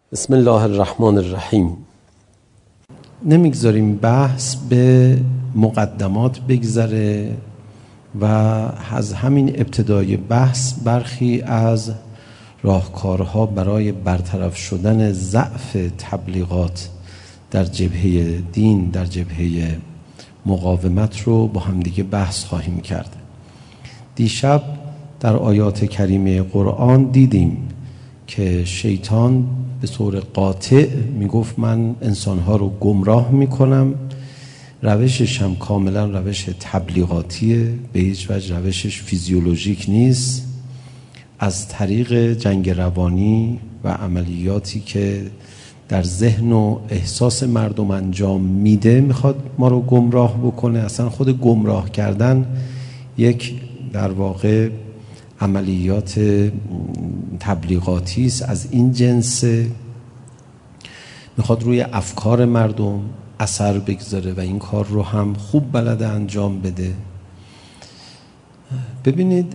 بسم الله الرحمن الرحیم. نمیگذاریم بحث به مقدمات بگذره و از همین ابتدای بحث برخی از راهکارها برای برطرف شدن ضعف تبلیغات در جبهه دین، در جبهه مقاومت رو با همدیگه بحث خواهیم کرد. دیشب در آیات کریمه قرآن دیدیم که شیطان به طور قاطع میگفت من انسانها رو گمراه میکنم، روشش هم کاملا روش تبلیغاتیه، به هیچ وجه روشش فیزیولوژیک نیست. از طریق جنگ روانی و عملیاتی که در ذهن و احساس مردم انجام میده میخواد ما رو گمراه بکنه. اصلا خود گمراه کردن یک در واقع عملیات تبلیغاتی است از این جنس، میخواد روی افکار مردم اثر بگذاره و این کار رو هم خوب بلده انجام بده. ببینید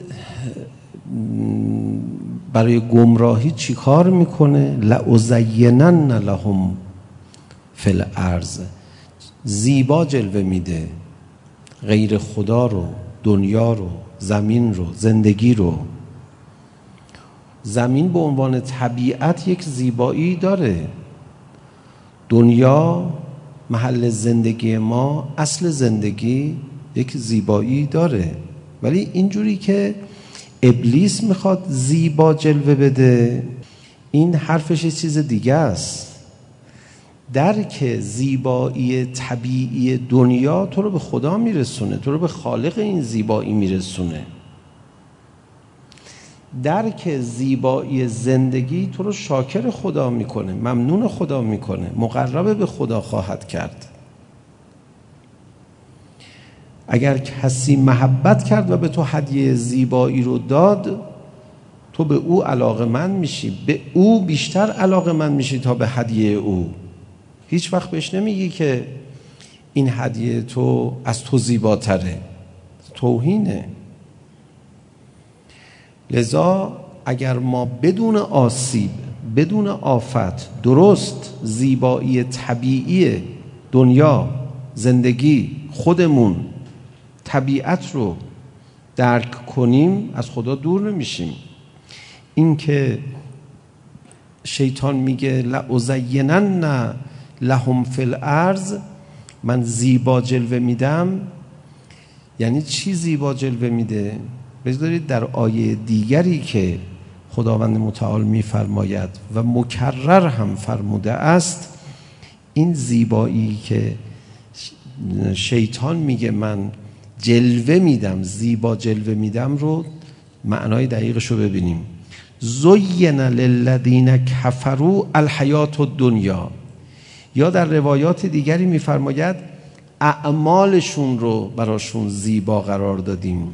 برای گمراهی چی کار میکنه؟ لأزینن لهم فی الارض، زیبا جلوه میده غیر خدا رو، دنیا رو، زمین رو، زندگی رو. زمین به عنوان طبیعت یک زیبایی داره، دنیا محل زندگی ما، اصل زندگی یک زیبایی داره. ولی اینجوری که ابلیس میخواد زیبا جلوه بده، این حرفش چیز دیگه است. درک زیبایی طبیعی دنیا تو رو به خدا میرسونه، تو رو به خالق این زیبایی میرسونه. درک زیبایی زندگی تو رو شاکر خدا میکنه، ممنون خدا میکنه، مقرب به خدا خواهد کرد. اگر کسی محبت کرد و به تو هدیه زیبایی رو داد، تو به او علاقمند میشی، به او بیشتر علاقمند میشی تا به هدیه او. هیچ وقت بهش نمیگی که این هدیه تو از تو زیباتره، توهینه. لذا اگر ما بدون آسیب، بدون آفت، درست زیبایی طبیعی دنیا، زندگی، خودمون، طبیعت رو درک کنیم، از خدا دور نمیشیم. این که شیطان میگه لأزینن لهم فی الارض، من زیبا جلوه میدم، یعنی چی زیبا جلوه میده؟ بذارید در آیه دیگری که خداوند متعال میفرماید و مکرر هم فرموده است، این زیبایی که شیطان میگه من جلوه میدم، زیبا جلوه میدم رو معنای دقیقش رو ببینیم. زین للذین کفروا الحیات الدنیا، یا در روایات دیگری میفرماید اعمالشون رو براشون زیبا قرار دادیم.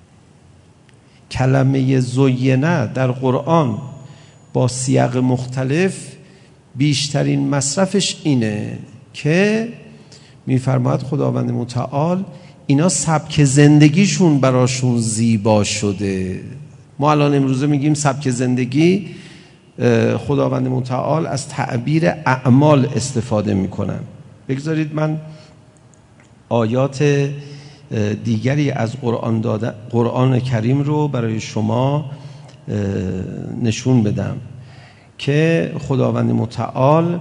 کلمه زینه در قرآن با سیاق مختلف بیشترین مصرفش اینه که میفرماید خداوند متعال اینا سبک زندگیشون براشون زیبا شده. ما الان امروزه میگیم سبک زندگی، خداوند متعال از تعبیر اعمال استفاده میکنن. بگذارید من آیات دیگری از قرآن کریم رو برای شما نشون بدم که خداوند متعال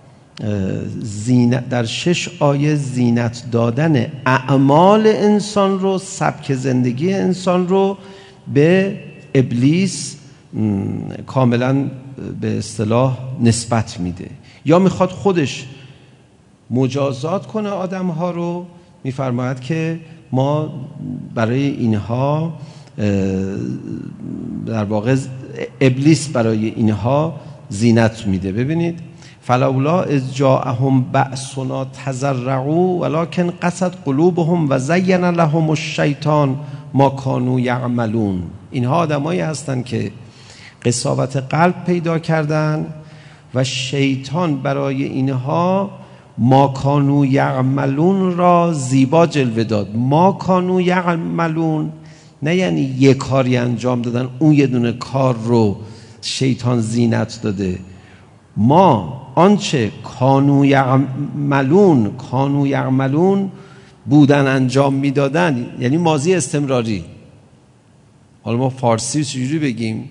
در 6 آیه زینت دادن اعمال انسان رو، سبک زندگی انسان رو به ابلیس کاملا به اصطلاح نسبت میده، یا میخواد خودش مجازات کنه آدمها رو. میفرماید که ما برای اینها در واقع ابلیس برای اینها زینت میده. ببینید فلولا اذ جاءهم بأسنا تضرعوا ولکن قست قلوبهم و زین لهم الشیطان ما کانوا یعملون. اینها آدمایی هستند که قساوت قلب پیدا کردن و شیطان برای اینها ما کانوا یعملون را زیبا جلوه داد. ما کانوا یعملون نه یعنی یک کاری انجام دادن، اون یه دونه کار رو شیطان زینت داده. ما آنچه کانوا یعملون بودن انجام میدادن، یعنی ماضی استمراری. حالا ما فارسی چجوری بگیم؟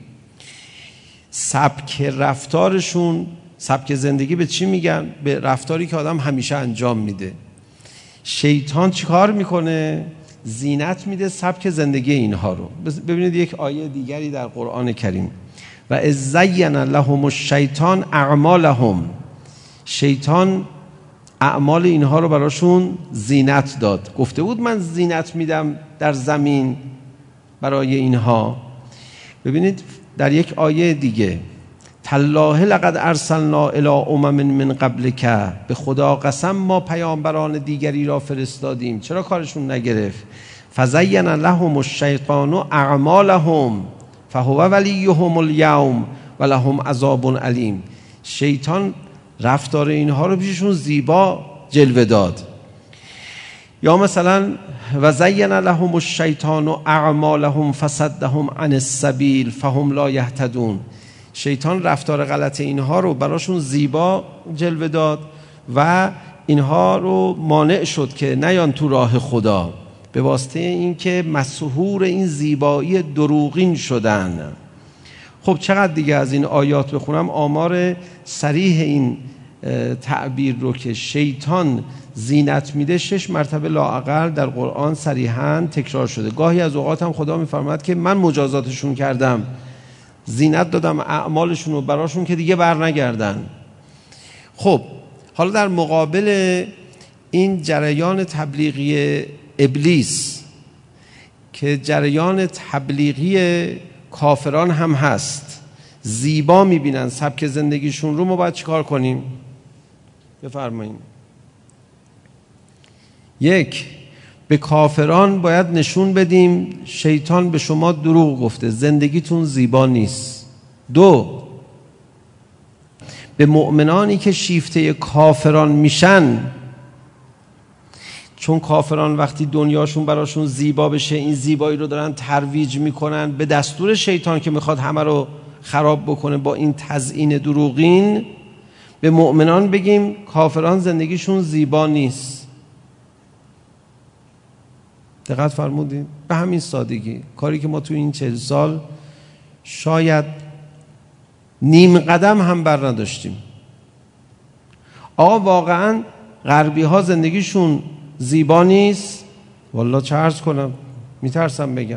سبک رفتارشون، سبک زندگی به چی میگن؟ به رفتاری که آدم همیشه انجام میده. شیطان چی کار میکنه؟ زینت میده سبک زندگی اینها رو. ببینید یک آیه دیگری در قرآن کریم، و اذ زین لهم الشیطان اعمالهم، شیطان اعمال اینها رو براشون زینت داد. گفته بود من زینت میدم در زمین برای اینها. ببینید در یک آیه دیگه، تالله لقد ارسلنا الی امم من قبلک، به خدا قسم ما پیامبران دیگری را فرستادیم، چرا کارشون نگرفت؟ فزین لهم الشیطان اعمالهم فهو ولیهم الیوم ولهم عذاب علیم. شیطان رفتار اینها رو پیششون زیبا جلوه داد. یا مثلا و زین لهم الشیطان اعمالهم فصدهم عن السبیل فهم لا یهتدون. شیطان رفتار غلط اینها رو براشون زیبا جلوه داد و اینها رو مانع شد که نیان تو راه خدا، به واسطه اینکه مسحور این زیبایی دروغین شدن. خب چقدر دیگه از این آیات بخونم آمار صریح این تعبیر رو که شیطان زینت میده 6 مرتبه لااقل در قرآن صریحاً تکرار شده. گاهی از اوقات هم خدا میفرماید که من مجازاتشون کردم، زینت دادم اعمالشون رو براشون که دیگه بر نگردن. خب حالا در مقابل این جریان تبلیغی ابلیس که جریان تبلیغی کافران هم هست، زیبا میبینن سبک زندگیشون رو، ما باید چیکار کنیم؟ بفرمایید. یک، به کافران باید نشون بدیم شیطان به شما دروغ گفته، زندگیتون زیبا نیست. دو، به مؤمنانی که شیفته کافران میشن، چون کافران وقتی دنیاشون براشون زیبا بشه این زیبایی رو دارن ترویج میکنن به دستور شیطان که میخواد همه رو خراب بکنه با این تزیین دروغین، به مؤمنان بگیم کافران زندگیشون زیبا نیست. دقت فرمودین؟ به همین سادگی، کاری که ما تو این 40 سال شاید نیم قدم هم بر نداشتیم. آقا واقعا غربی ها زندگیشون زیبا نیست؟ والله چه عرض کنم، میترسم بگم.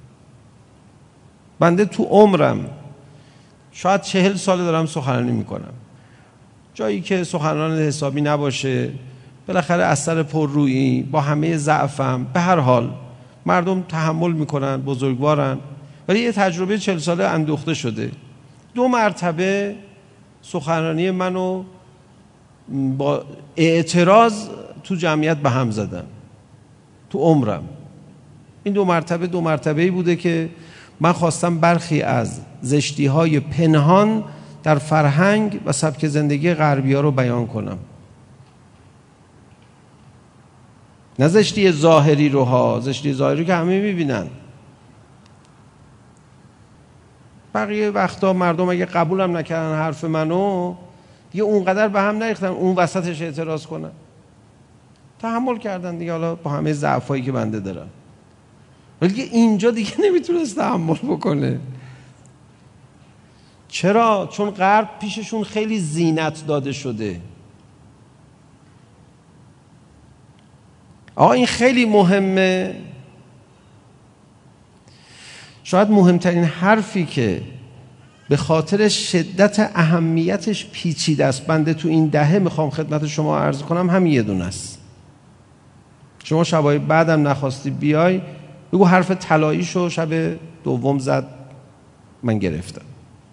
بنده تو عمرم شاید 40 سال دارم سخنرانی میکنم، جایی که سخنران حسابی نباشه، بالاخره اثر پررویی با همه ضعفم، به هر حال مردم تحمل میکنن، بزرگوارن، ولی یه تجربه 40 ساله اندوخته شده. 2 مرتبه سخنرانی منو با اعتراض تو جمعیت به هم زدن تو عمرم. این 2 مرتبه‌ای بوده که من خواستم برخی از زشتی‌های پنهان در فرهنگ و سبک زندگی غربی‌ها رو بیان کنم. نه زشتی ظاهری رو ها، زشتی ظاهری که همه می‌بینن. بقیه وقتا مردم اگه قبولم نکردن حرف منو، دیگه اونقدر به هم نریختن اون وسطش اعتراض کنن، تحمل کردن دیگه، حالا با همه ضعفایی که بنده دارم. ولی اینجا دیگه نمیتونست تحمل بکنه. چرا؟ چون غرب پیششون خیلی زینت داده شده. آقا این خیلی مهمه. شاید مهمترین حرفی که به خاطر شدت اهمیتش پیچیده است بنده تو این دهه میخوام خدمت شما عرض کنم، همین یه دونه است. شما شبای بعدم نخواستی بیای بگو حرف طلاییشو شب دوم زد من گرفتم.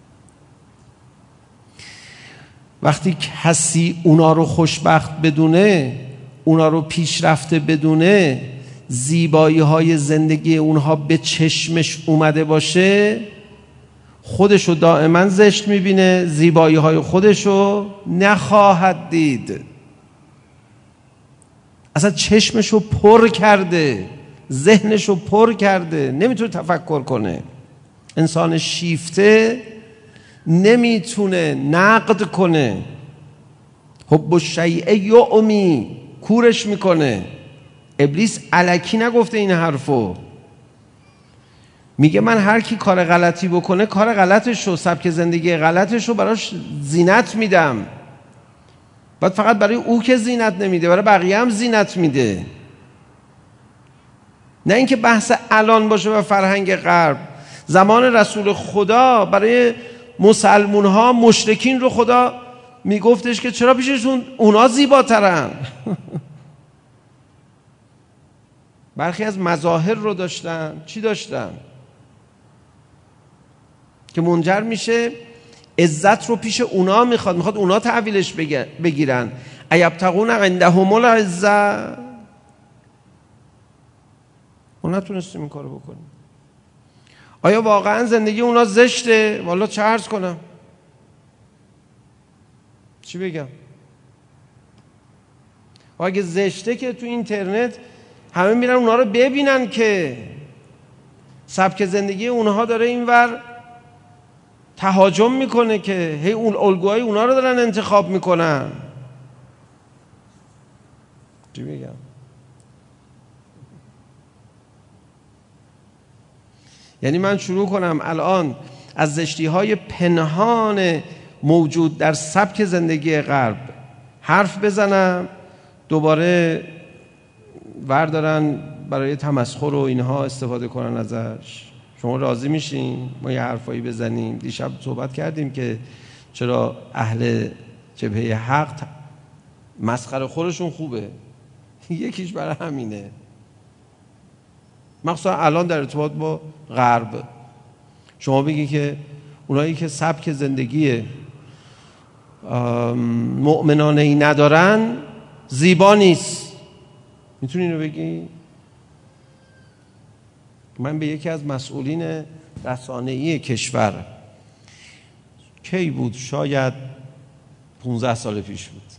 وقتی کسی اونا رو خوشبخت بدونه، اونا رو پیشرفته بدونه، زیبایی های زندگی اونها به چشمش اومده باشه، خودشو دائما زشت میبینه، زیبایی های خودشو نخواهد دید. اصلا چشمشو پر کرده، ذهنشو پر کرده، نمیتونه تفکر کنه. انسان شیفته نمیتونه نقد کنه. حب الشیء یعمی، کورش میکنه. ابلیس الکی نگفته این حرفو، میگه من هر کی کار غلطی بکنه کار غلطشو، سبک زندگی غلطشو براش زینت میدم. بعد فقط برای او که زینت نمیده، برای بقیه هم زینت میده. نه اینکه بحث الان باشه و فرهنگ غرب. زمان رسول خدا برای مسلمون ها مشرکین رو خدا میگفتش که چرا پیششون اونا زیباترن. برخی از مظاهر رو داشتن. چی داشتن؟ که منجر میشه عزت رو پیش اونا میخواد اونا تحویلش بگیرن. ایبتغون عندهم العزة. اونا نتونستیم این کارو بکنیم. آیا واقعا زندگی اونا زشته؟ والا چه عرض کنم، چی بگم؟ و اگه زشته که تو اینترنت همه میرن اونا رو ببینن که سبک زندگی اونها داره اینور تهاجم میکنه، که هی اون الگوهای اونا رو دارن انتخاب میکنن. چی بگم؟ یعنی من شروع کنم الان از زشتی‌های پنهان موجود در سبک زندگی غرب حرف بزنم، دوباره وردارن برای تمسخر و اینها استفاده کنن ازش. شما راضی میشین ما یه حرفایی بزنیم؟ دیشب صحبت کردیم که چرا اهل جبهه حق مسخره خورشون خوبه. یکیش برای همینه، مخصوصا الان در ارتباط با غرب. شما بگی که اونایی که سبک زندگی مؤمنانه ای ندارن زیبا نیست، میتونی اینو بگی؟ من به یکی از مسئولین رسانه‌ای کشور، کی بود؟ شاید 15 سال پیش بود،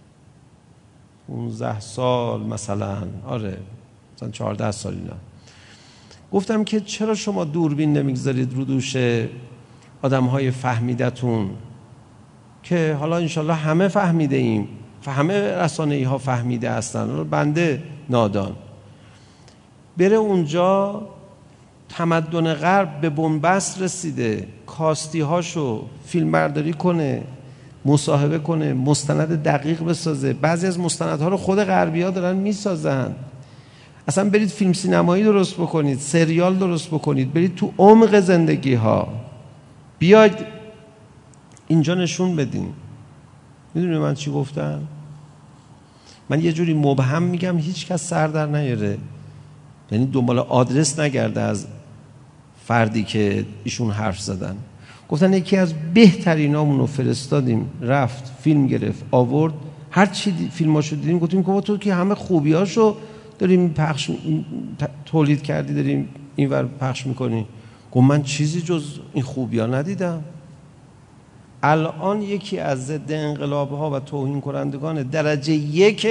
15 سال مثلا، آره مثلا 14 سال اینا، گفتم که چرا شما دوربین نمیگذارید رو دوش آدم‌های فهمیدتون که حالا انشالله همه فهمیده ایم، همه رسانه‌ای ها فهمیده هستن، بنده نادان بره اونجا. تمدن غرب به بنبست رسیده، کاستی هاشو فیلم برداری کنه، مصاحبه کنه، مستند دقیق بسازه. بعضی از مستندها رو خود غربی ها دارن میسازن. اصلا برید فیلم سینمایی درست بکنید، سریال درست بکنید، برید تو عمق زندگی ها، بیاید اینجا نشون بدین. میدونی من چی گفتم؟ من یه جوری مبهم میگم هیچ کس سر در نیاره، یعنی دنبال آدرس نگرده از فردی که ایشون حرف زدن. گفتن یکی از بهترینامون رو فرستادیم، رفت فیلم گرفت آورد، هر چی فیلماشو دیدیم گفتیم که تو که همه خوبیاشو داریم پخش تولید کردی داریم اینور پخش میکنی. گفت من چیزی جز این خوبیا ندیدم. الان یکی از ضد انقلاب‌ها و توهین کنندگان درجه 1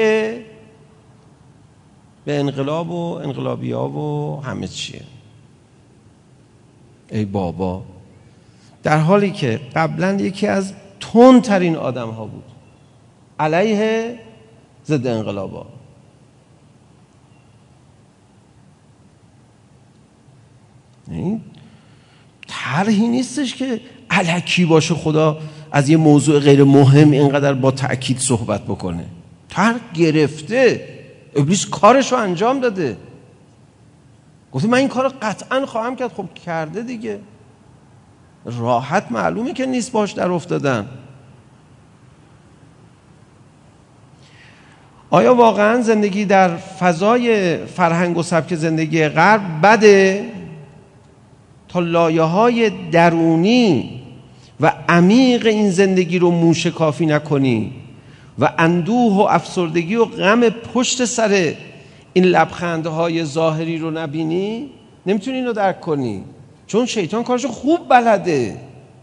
به انقلاب و انقلابی‌ها و همه چیه. ای بابا، در حالی که قبلا یکی از تندترین آدم‌ها بود علیه ضد انقلاب‌ها. این طرحی نیستش که الکی باشه خدا از یه موضوع غیر مهم اینقدر با تأکید صحبت بکنه. طرح گرفته، ابلیس کارشو انجام داده، گفته من این کارو قطعا خواهم کرد. خب کرده دیگه، راحت معلومه که نیست باش در افتادن. آیا واقعا زندگی در فضای فرهنگ و سبک زندگی غرب بده؟ تا لایه‌های درونی و عمیق این زندگی رو موشکافی نکنی و اندوه و افسردگی و غم پشت سر این لبخندهای ظاهری رو نبینی، نمیتونی اینو درک کنی، چون شیطان کارشو خوب بلده.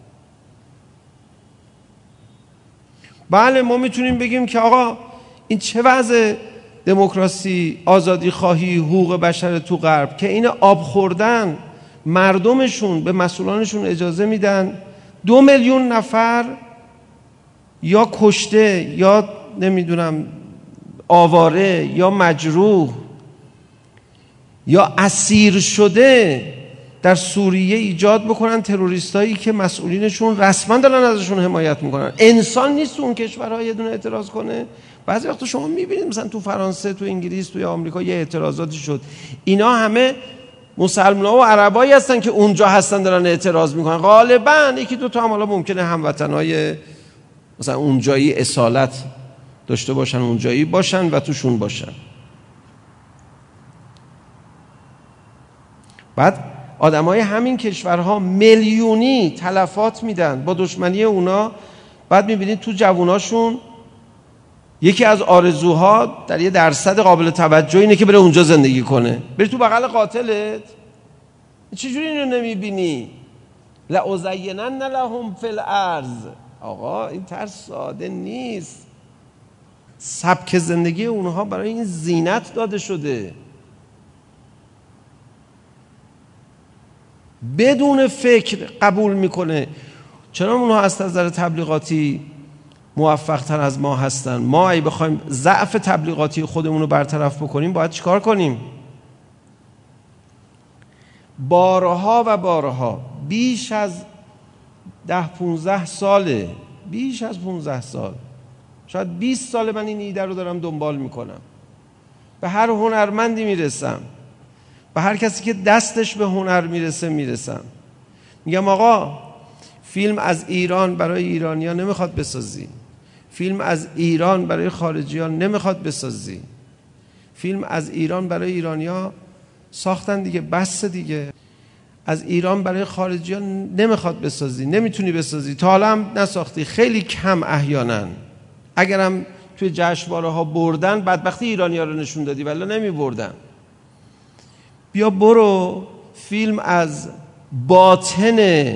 بله ما میتونیم بگیم که آقا این چه وضع دموکراسی، آزادی خواهی، حقوق بشر تو غرب که این آب خوردن مردمشون به مسئولانشون اجازه میدن 2 میلیون نفر یا کشته یا نمیدونم آواره یا مجروح یا اسیر شده در سوریه ایجاد بکنن تروریستایی که مسئولینشون رسما دارن ازشون حمایت میکنن. انسان نیست تو اون کشورها یه دونه اعتراض کنه؟ بعضی وقتا شما میبینید مثلا تو فرانسه، تو انگلیس، تو آمریکا یه اعتراضاتی شد، اینا همه مسلمان‌ها و عربایی هستن که اونجا هستن دارن اعتراض میکنن. غالبا یکی دو تا هم حالا ممکنه هموطنای مثلا اونجایی اصالت داشته باشن، اونجایی باشن و توشون باشن. بعد آدمای همین کشورها میلیونی تلفات میدن با دشمنی اونا. بعد میبینید تو جووناشون یکی از آرزوها در یه درصد قابل توجه اینه که بره اونجا زندگی کنه. بری تو بغل قاتلت. چجوری اینو نمیبینی؟ لأزینن لهم فی الارض. آقا این طرز ساده نیست. سبک زندگی اونها برای این زینت داده شده. بدون فکر قبول میکنه. چرا اونها از نظر تبلیغاتی موفق تر از ما هستن؟ ما اگه بخوایم ضعف تبلیغاتی خودمون رو برطرف بکنیم باید چیکار کنیم؟ بارها و بارها بیش از 10-15 ساله، بیش از 15 سال، شاید 20 سال من این ایده رو دارم دنبال میکنم. به هر هنرمندی میرسم، به هر کسی که دستش به هنر میرسم، میگم آقا فیلم از ایران برای ایرانی‌ها نمیخواد بسازی، فیلم از ایران برای خارجی‌ها نمیخواد بسازی، فیلم از ایران برای ایرانی‌ها ساختن دیگه، بس دیگه. از ایران برای خارجی‌ها نمیخواد بسازی، نمیتونی بسازی، تا حالا هم نساختی، خیلی کم احیانا. اگرم توی جشنواره‌ها بردن بدبختی ایرانی‌ها رو نشون دادی، ولی نمی بردن. بیا برو فیلم از باطن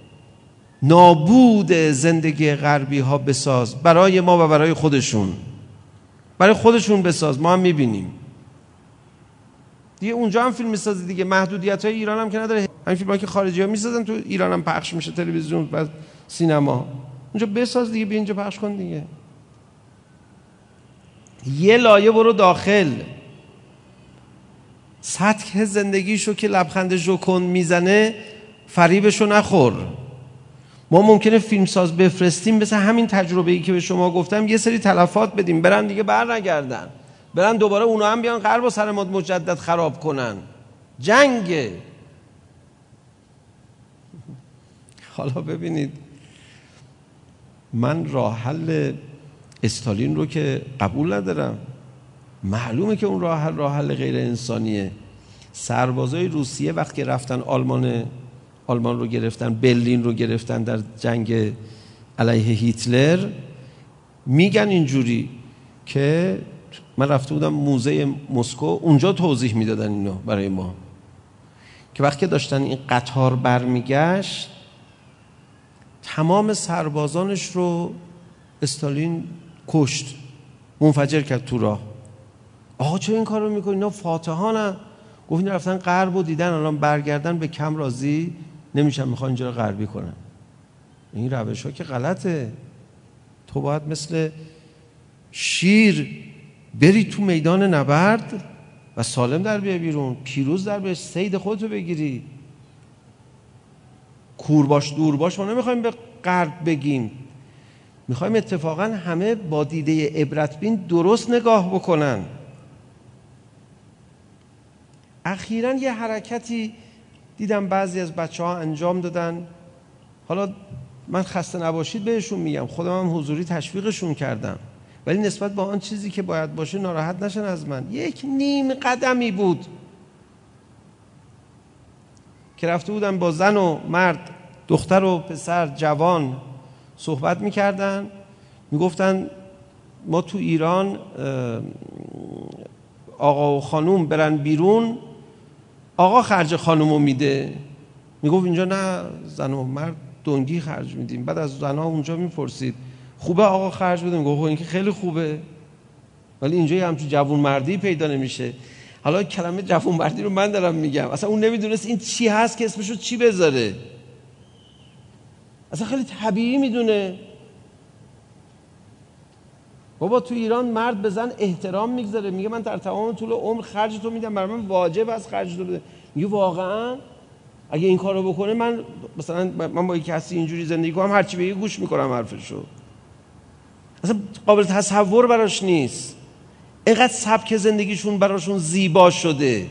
نابود زندگی غربی ها بساز، برای ما و برای خودشون، برای خودشون بساز، ما هم میبینیم دیگه. اونجا هم فیلم میسازی دیگه، محدودیت های ایران هم که نداره. همین فیلم ها که خارجی ها میسازن تو ایران هم پخش میشه، تلویزیون و سینما. اونجا بساز دیگه، بیا اینجا پخش کن دیگه. یه لایه برو داخل، سطح زندگیشو که لبخند ژوکن میزنه فریبشو نخور. ما ممکنه فیلمساز بفرستیم مثل همین تجربه‌ای که به شما گفتم، یه سری تلفات بدیم، برن دیگه بر نگردن، برن دوباره اونا هم بیان غرب و سر ما مجدد خراب کنن. جنگه. حالا ببینید، من راه حل استالین رو که قبول ندارم. معلومه که اون راه حل غیر انسانیه. سربازای روسیه وقتی رفتن آلمان رو گرفتن، برلین رو گرفتن در جنگ علیه هیتلر، میگن اینجوری که من رفته بودم موزه مسکو، اونجا توضیح میدادن اینو برای ما، که وقتی داشتن این قطار برمیگشت تمام سربازانش رو استالین کشت، منفجر کرد تو راه. آقا چرا این کار رو میکنی؟ اینا فاتحانن. گفت این رفتن غرب و دیدن الان برگردن به کم راضی نمیشن، میخوان اینجا رو غربی کنن. این روش ها که غلطه. تو باید مثل شیر بری تو میدان نبرد و سالم در بیای بیرون، پیروز در بیای، صید خودتو بگیری. کور باش دور باش ما نمیخوایم به غرب بگیم، میخوایم اتفاقا همه با دیده عبرت بین درست نگاه بکنن. اخیراً یه حرکتی دیدم بعضی از بچه‌ها انجام دادن، حالا من خسته نباشید بهشون میگم، خودم هم حضوری تشویقشون کردم، ولی نسبت به آن چیزی که باید باشه ناراحت نشن از من. یک نیم قدمی بود که رفته بودن با زن و مرد، دختر و پسر جوان صحبت میکردن، میگفتن ما تو ایران آقا و خانوم برن بیرون، آقا خرج خانومو میده. میگفت اینجا نه، زن و مرد دنگی خرج میدیم. بعد از زنها اونجا میپرسید خوبه آقا خرج بده؟ میگفت این که خیلی خوبه، ولی اینجا همچون جوون مردی پیدا نمیشه. حالا کلمه جوون مردی رو من دارم میگم، اصلا اون نمیدونست این چی هست که اسمشو چی بذاره. اصلا خیلی طبیعی میدونه. بابا تو ایران مرد به زن احترام میگذاره، میگه من در تمام طول عمر خرج تو میدم، برای من واجب است خرج تو بده. میگه واقعا اگه این کارو بکنه من مثلا من با کسی اینجوری زندگی کنم، هرچی بگه گوش میکنم حرفشو. اصلا قابل تصور براش نیست. اینقدر سبک زندگیشون براشون زیبا شده.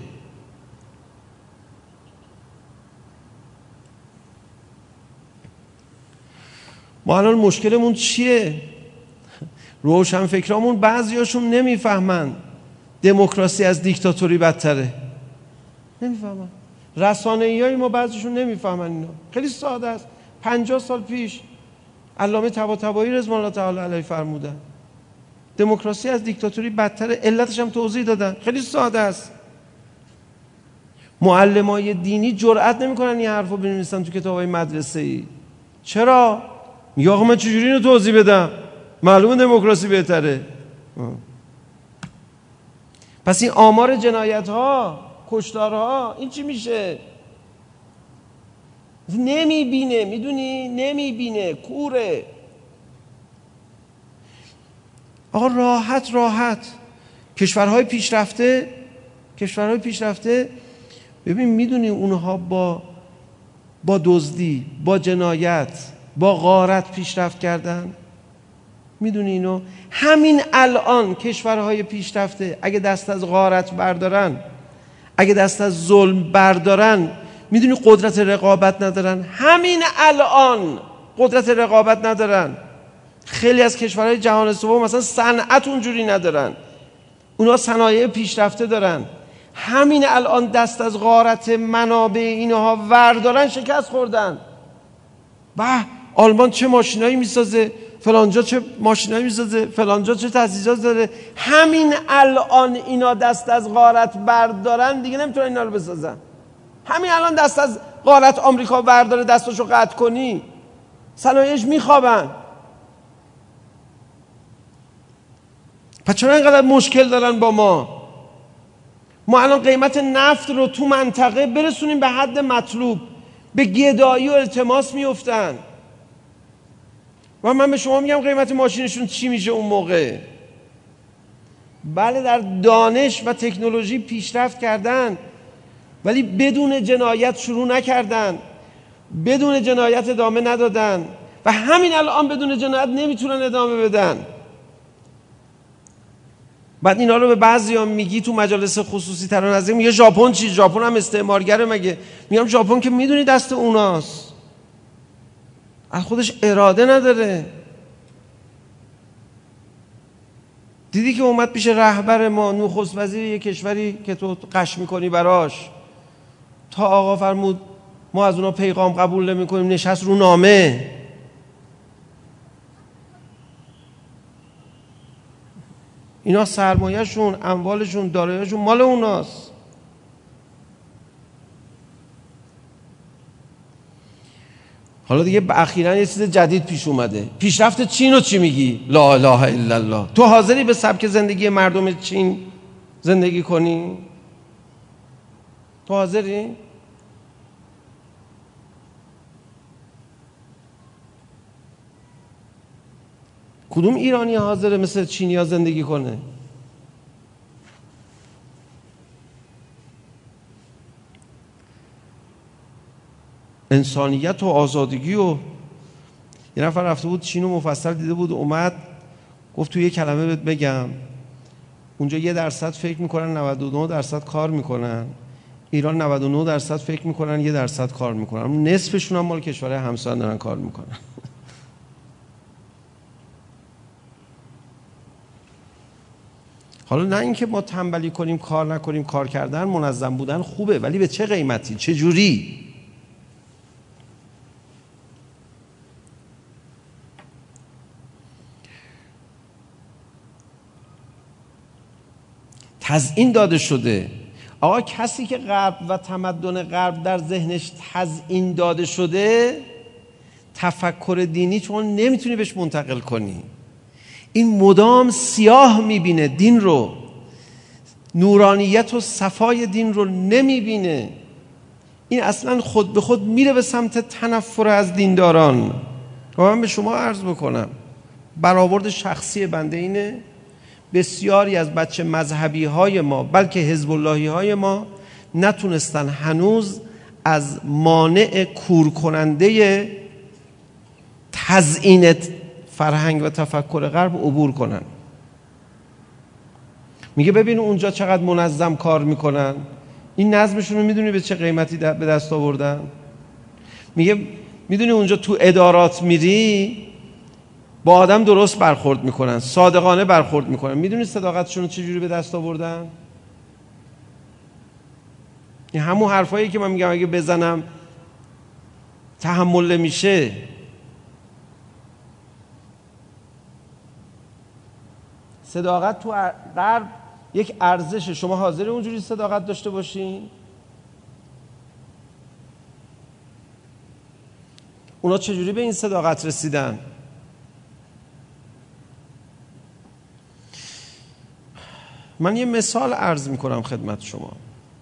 ما الان مشکلمون چیه؟ روشنفکرامون بعضیاشون نمیفهمن دموکراسی از دیکتاتوری بدتره. نمیفهمن. رسانه‌ای ما بعضیشون نمیفهمن اینا. خیلی ساده است. 50 سال پیش علامه طباطبایی رضوان الله تعالی علیه فرمودن دموکراسی از دیکتاتوری بدتره، علتش هم توضیح دادن. خیلی ساده است. معلمای دینی جرئت نمیکنن این حرفو بنویسن تو کتابای مدرسه‌ای. چرا؟ میگه آقا من چجوری اینو توضیح بدم؟ معلومه دموکراسی بهتره. پس این آمار جنایت‌ها، کشتارها، این چی میشه؟ نمیبینه، میدونی؟ نمیبینه، کوره. آقا راحت کشورهای پیشرفته ببین میدونی اونها با دزدی، با جنایت، با غارت پیشرفت کردن. میدونی اینو؟ همین الان کشورهای پیشرفته اگه دست از غارت بردارن، اگه دست از ظلم بردارن، میدونی قدرت رقابت ندارن. همین الان قدرت رقابت ندارن. خیلی از کشورهای جهان سوم مثلا صنعت اونجوری ندارن، اونا صنایع پیشرفته دارن. همین الان دست از غارت منابع اینها بردارن، شکست خوردن. آلمان چه ماشینایی میسازه، فلانجا چه ماشینایی میسازه، فلانجا چه تجهیزات داره. همین الان اینا دست از غارت بردارن، دیگه نمیتونن اینا رو بسازن. همین الان دست از غارت آمریکا برداره، دستاشو قطع کنی، صنایعش میخوابن. پس چرا اینقدر مشکل دارن با ما؟ ما الان قیمت نفت رو تو منطقه برسونیم به حد مطلوب، به گدایی و التماس میفتن. و من به شما میگم قیمت ماشینشون چی میشه اون موقع. بله در دانش و تکنولوژی پیشرفت کردن، ولی بدون جنایت شروع نکردن، بدون جنایت ادامه ندادن و همین الان بدون جنایت نمیتونن ادامه بدن. بعد اینا رو به بعضیا میگی تو مجالس خصوصی تر و نزدیک، میگه ژاپن چی؟ ژاپن هم استعمارگره مگه؟ میگم ژاپن که میدونی دست اوناست، از خودش اراده نداره. دیدی که اومد پیش رهبر ما، نخست وزیر یک کشوری که تو قش میکنی براش، تا آقا فرمود ما از اونا پیغام قبول نمی کنیم، نشست رو نامه. اینا سرمایه‌شون، اموالشون، دارایی‌شون مال اوناست. حالا دیگه اخیراً یه چیز جدید پیش اومده. پیشرفت چین رو چی میگی؟ لا اله الا الله. تو حاضری به سبک زندگی مردم چین زندگی کنی؟ تو حاضری؟ کدوم ایرانی حاضره مثل چینی‌ها زندگی کنه؟ انسانیت و آزادگی. و یه نفر رفته بود چین و مفصل دیده بود، اومد گفت تو یه کلمه بهت بگم، اونجا 1% فکر میکنن 99% کار میکنن، ایران 99% فکر میکنن 1% کار میکنن، نصفشون هم مال کشورهای همسایه دارن کار میکنن. حالا نه اینکه ما تنبلی کنیم کار نکنیم، کار کردن منظم بودن خوبه، ولی به چه قیمتی؟ چه جوری؟ تزیین داده شده. آقا کسی که غرب و تمدن غرب در ذهنش تزیین داده شده، تفکر دینی چون نمیتونی بهش منتقل کنی. این مدام سیاه میبینه دین رو، نورانیت و صفای دین رو نمیبینه. این اصلا خود به خود میره به سمت تنفر از دینداران. و من به شما عرض بکنم برآورد شخصی بنده اینه بسیاری از بچه مذهبی های ما بلکه حزب اللهی های ما نتونستن هنوز از مانع کور کننده تزیین فرهنگ و تفکر غرب عبور کنن. میگه ببین اونجا چقدر منظم کار میکنن، این نظمشون رو میدونی به چه قیمتی به دست آوردن؟ میگه میدونی اونجا تو ادارات میری با آدم درست برخورد میکنن، صادقانه برخورد میکنن. میدونی صداقتشون رو چجوری به دست آوردن؟ این همون حرفایی که من میگم اگه بزنم تحمل میشه. صداقت تو غرب یک ارزشه. شما حاضر اونجوری صداقت داشته باشین؟ اونا چجوری به این صداقت رسیدن؟ من یه مثال عرض میکنم خدمت شما.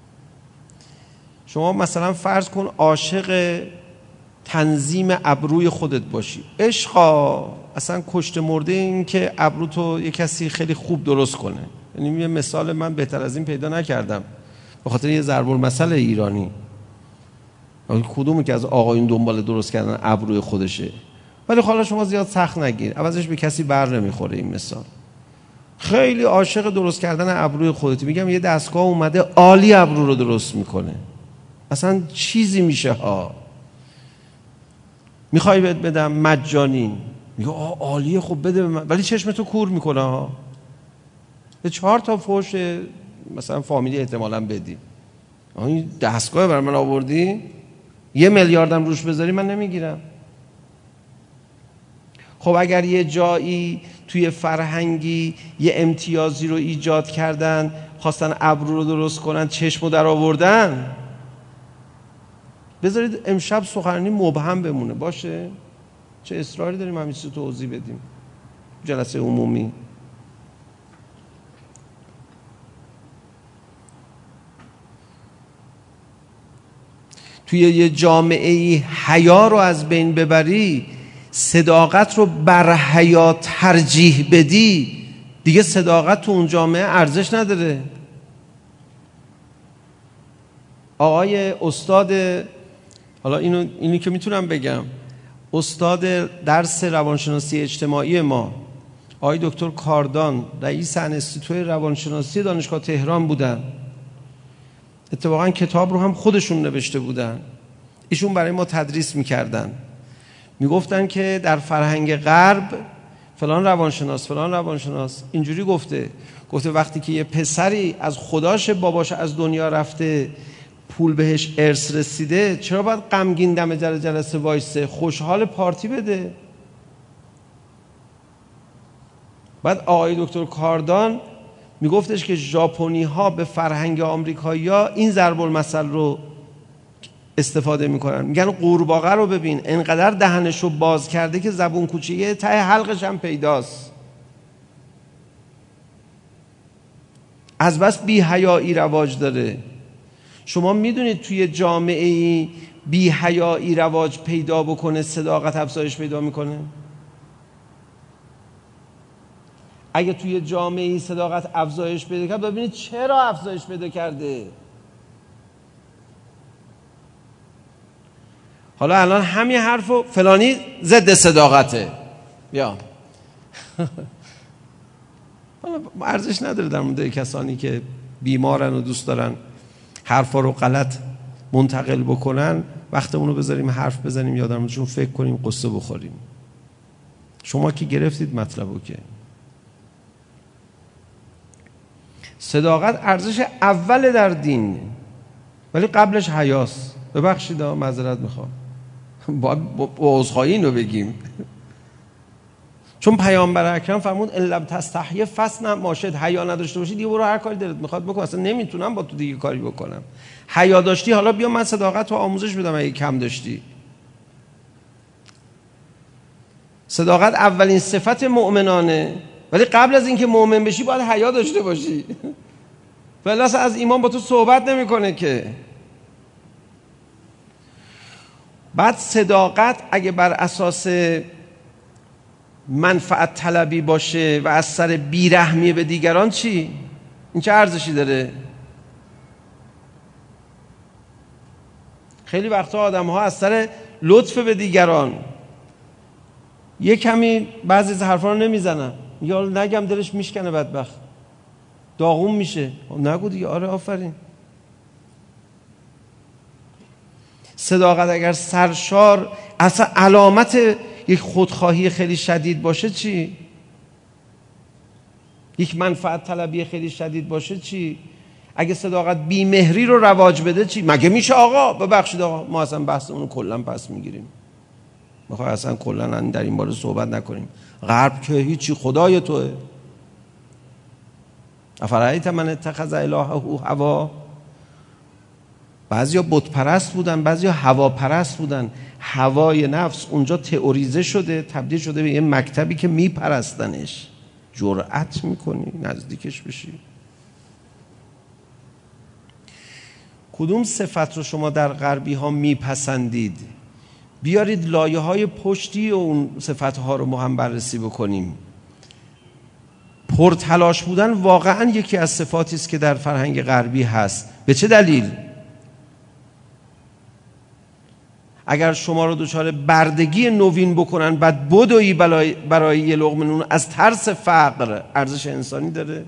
شما مثلا فرض کن عاشق تنظیم ابروی خودت باشی. عشقا اصلا کشت مرده این که ابروتو یه کسی خیلی خوب درست کنه. یعنی یه مثال من بهتر از این پیدا نکردم به خاطر یه ضرب المثل ایرانی. کدومی که از آقایون دنبال درست کردن ابروی خودشه. ولی حالا شما زیاد سخت نگیر، عوضش به کسی بر نمیخوره این مثال. خیلی عاشق درست کردن ابروی خودتی، میگم یه دستگاه اومده عالی ابرو رو درست میکنه، اصلا چیزی میشه ها. میخوای بهت بدم مجانی، میگه عالیه خب بده به من، ولی چشمتو کور میکنه ها. به 4 تا فوش مثلا فامیلی احتمالاً بدی. این دستگاه برای من آوردی، 1 میلیاردم روش بذاری من نمیگیرم. خب اگر یه جایی توی فرهنگی یه امتیازی رو ایجاد کردن، خواستن ابرو رو درست کنن، چشمو در آوردن، بذارید امشب سخنرانی مبهم بمونه باشه. چه اصراری داریم همیشه توضیح بدیم جلسه عمومی؟ توی یه جامعه‌ای حیا رو از بین ببری، صداقت رو بر حیا ترجیح بدی، دیگه صداقت تو اون جامعه ارزش نداره. آقای استاد، حالا اینی که میتونم بگم، استاد درس روانشناسی اجتماعی ما آقای دکتر کاردان، رئیس انستیتوی روانشناسی دانشگاه تهران بودن. اتفاقا کتاب رو هم خودشون نوشته بودن. ایشون برای ما تدریس میکردن، میگفتن که در فرهنگ غرب فلان روانشناس اینجوری گفته وقتی که یه پسری از خداش باباش از دنیا رفته، پول بهش ارث رسیده، چرا باید غمگین دم جلسه وایسه؟ خوشحال پارتی بده. بعد آقای دکتر کاردان میگفتش که ژاپنی ها به فرهنگ آمریکایی ها این ضرب المثل رو استفاده میکنن. میگن قورباغه رو ببین انقدر دهنش رو باز کرده که زبون کوچیه ته حلقش هم پیداست. از بس بی حیایی رواج داره. شما میدونید توی جامعه‌ای بی حیایی رواج پیدا بکنه صداقت افزایش پیدا میکنه؟ اگه توی جامعه‌ای صداقت افزایش پیدا کرد، ببینید چرا افزایش پیدا کرده. حالا الان همین حرفو فلانی ضد صداقته، بیا حالا ارزش نداره در مورد کسانی که بیمارن و دوست دارن حرفا رو غلط منتقل بکنن وقتمون رو بذاریم حرف بزنیم یا در موردشون فکر کنیم، قصه بخوریم. شما که گرفتید مطلبو که صداقت ارزش اول در دین، ولی قبلش حیاست. ببخشید معذرت میخوام، با عذرخواهی اینو بگیم، چون پیامبر اکرم فرمود ان لم تستحی فاصنع ما شئت. حیا نداشته باشی دیگه برو هر کاری دلت میخواد بکن، اصلا نمیتونم با تو دیگه کاری بکنم. حیا داشتی حالا بیا من صداقت رو آموزش بدم اگه کم داشتی. صداقت اولین صفت مؤمنانه، ولی قبل از اینکه مؤمن بشی باید حیا داشته باشی. ولی اصلا از ایمان با تو صحبت نمیکنه که. بعد صداقت اگه بر اساس منفعت طلبی باشه و از سر بیرحمی به دیگران چی؟ این چه ارزشی داره؟ خیلی وقتا آدم ها از سر لطف به دیگران یه کمی بعضی از حرفا رو نمیزنن، یا نگم دلش میشکنه، بدبخت داغون میشه. نگو دیگه. آره آفرین. صداقت اگر سرشار اصلا علامت یک خودخواهی خیلی شدید باشه چی؟ یک منفعت طلبی خیلی شدید باشه چی؟ اگه صداقت بیمهری رو رواج بده چی؟ مگه میشه آقا؟ ببخشید آقا، ما اصلا بحثمون رو کلا پس میگیریم، میخوای اصلا کلا در این باره صحبت نکنیم. غرب که هیچی، خدای توه. افرایت من اتخذ الهه هوا. بعضیا بت پرست بودن، بعضیا هوا پرست بودن. هوای نفس اونجا تئوریزه شده، تبدیل شده به یه مکتبی که میپرستنش. جرأت میکنی نزدیکش بشی؟ کدوم صفت رو شما در غربی ها میپسندید؟ بیارید لایه های پشتی و اون صفت ها رو ما هم بررسی بکنیم. پرتلاش بودن واقعا یکی از صفاتی است که در فرهنگ غربی هست. به چه دلیل؟ اگر شما رو دچار بردگی نوین بکنن بعد بدویی برای یه لقمه نون از ترس فقر، ارزش انسانی داره؟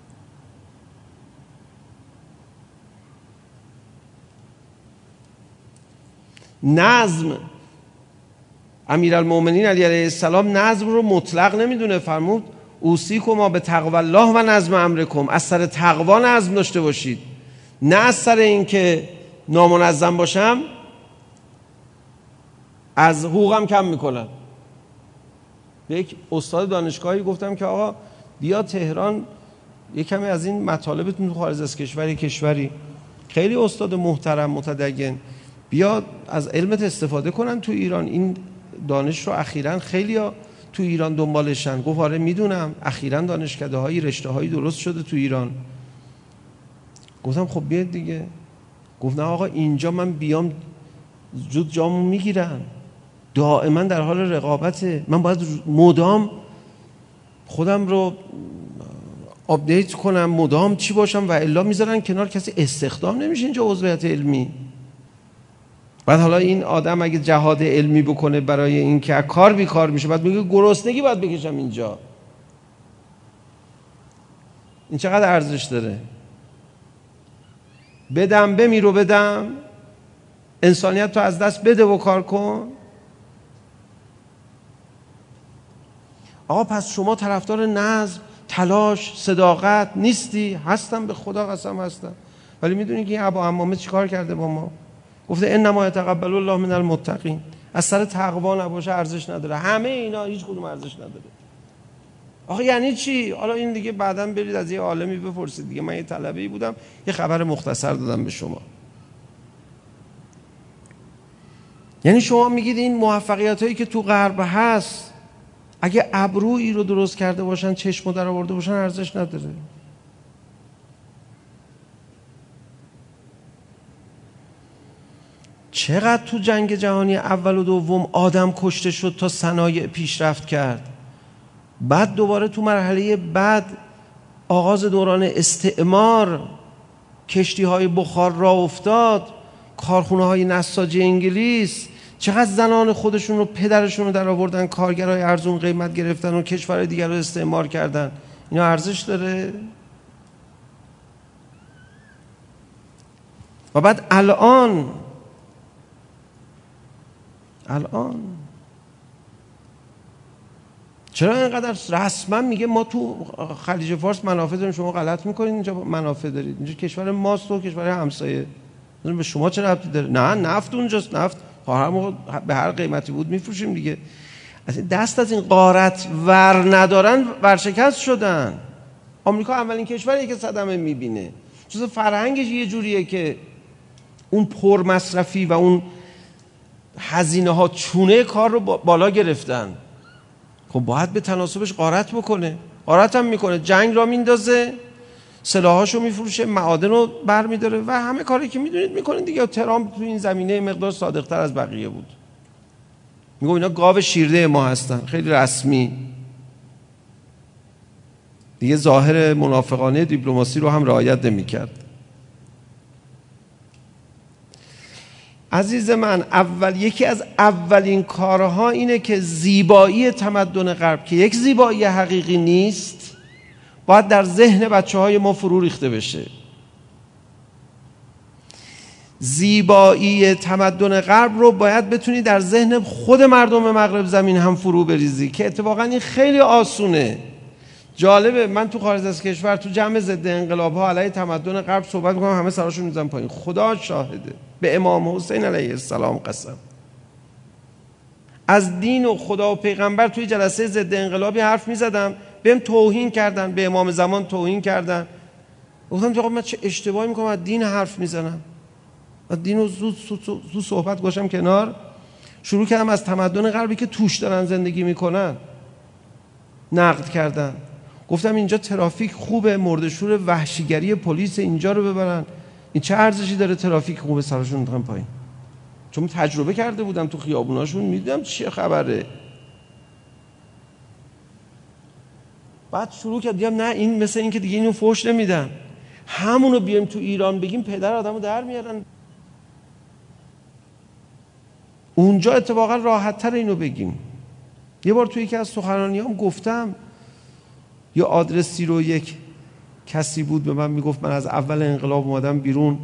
نظم، امیرالمومنین علی علیه السلام نظم رو مطلق نمیدونه، فرمود اوصیکما به تقوی الله و نظم امرکم. از سر تقوا نظم داشته باشید، نه از سر این که نامنظم باشم از حقوقم کم میکنن. به یک استاد دانشگاهی گفتم که آقا بیا تهران یک کمی از این مطالبتون تو خارج از کشوری خیلی استاد محترم متدین، بیا از علمت استفاده کنن تو ایران. این دانش رو اخیراً خیلی ها تو ایران دنبالشن. گفت آره میدونم، اخیراً دانشکده هایی رشته هایی درست شده تو ایران. گفتم خب بیاد دیگه. گفت نه آقا اینجا من بیام زود جامو میگیرن، دائما در حال رقابته، من باید مدام خودم رو آپدیت کنم، مدام چی باشم، و الا میذارن کنار، کسی استخدام نمیشه اینجا عضویت علمی. بعد حالا این آدم اگه جهاد علمی بکنه برای این که کار بیکار میشه، بعد میگه گرسنگی باید بکشم اینجا. این چقدر ارزش داره؟ بدم بمیر و بدم، انسانیت تو از دست بده و کار کن. آقا پس شما طرفدار نظم، تلاش، صداقت نیستی؟ هستم، به خدا قسم هستم. ولی میدونی که این ابا عمامه چیکار کرده با ما؟ گفته انما یتقبل الله من المتقین. از سر تقوا نباشه ارزش نداره. همه اینا هیچ کدوم ارزش نداره. آخه یعنی چی؟ حالا این دیگه بعداً برید از یه عالمی بپرسید دیگه. من یه طلبه‌ای بودم، یه خبر مختصر دادم به شما. یعنی شما میگید این موفقیت هایی که تو غرب هست اگه ابرویی رو درست کرده باشن، چشمو در آورده باشن، ارزش نداره. چقدر تو جنگ جهانی اول و دوم آدم کشته شد تا صنایع پیشرفت کرد. بعد دوباره تو مرحله بعد آغاز دوران استعمار، کشتی های بخار راه افتاد، کارخونه های نساجی انگلیس، چقدر زنان خودشون رو، پدرشون رو در آوردن، کارگرای ارزون قیمت گرفتن و کشورهای دیگر رو استعمار کردن. اینا ارزش داره؟ و بعد الان چرا اینقدر رسما میگه ما تو خلیج فارس منافع داریم، شما غلط میکنید، اینجا منافع دارید، اینجا کشور ماست و کشور همسایه، به شما چه ربطی داره؟ نه نفت اونجاست، نفت هر موقع به هر قیمتی بود میفروشیم دیگه. دست از این غارت ور ندارن، ورشکست شدن. آمریکا اولین کشوریه که صدمه میبینه، چون فرهنگش یه جوریه که اون پرمصرفی و اون هزینه ها چونه کار رو بالا گرفتن. خب باید به تناسبش غارت بکنه، غارت هم میکنه، جنگ را میندازه، سلاحاشو میفروشه، معادن رو بر میداره و همه کاری که میدونید میکنه دیگه. ترامپ تو این زمینه مقدار صادقتر از بقیه بود، میگه اینا گاو شیرده ما هستن، خیلی رسمی. دیگه ظاهر منافقانه دیپلماسی رو هم رعایت نمی‌کرد. عزیز من، یکی از اولین کارها اینه که زیبایی تمدن غرب که یک زیبایی حقیقی نیست باید در ذهن بچه‌های ما فرو ریخته بشه. زیبایی تمدن غرب رو باید بتونی در ذهن خود مردم مغرب زمین هم فرو بریزی که اتفاقا این خیلی آسونه. جالبه، من تو خارج از کشور تو جمع ضد انقلاب ها علیه تمدن غرب صحبت میکنم، همه سراشون میزنن پایین. خدا شاهده، به امام حسین علیه السلام قسم، از دین و خدا و پیغمبر توی جلسه ضد انقلابی حرف میزدم، بهم توهین کردن، به امام زمان توهین کردن. گفتم آقا من چه اشتباهی میکنم از دین حرف میزنم؟ از دین رو زود صحبت گوشم کنار، شروع کردم از تمدن غربی که توش دارن زندگی میکنن نقد کردن. گفتم اینجا ترافیک خوبه، مرده‌شور وحشیگری پلیس اینجا رو ببرن، این چه ارزشی داره ترافیک خوبه؟ سرشون می‌خوام پایین. چون تجربه کرده بودم تو خیابوناشون، میدیدم چه خبره. بعد شروع کردم نه این مثل این که دیگه اینو فحش نمیدن، همونو بیایم تو ایران بگیم پدر آدمو در میارن. اونجا اتفاقا راحت‌تر اینو بگیم. یه بار توی یکی از سخنرانیام گفتم، یا آدرس 31 کسی بود به من میگفت من از اول انقلاب اومدم بیرون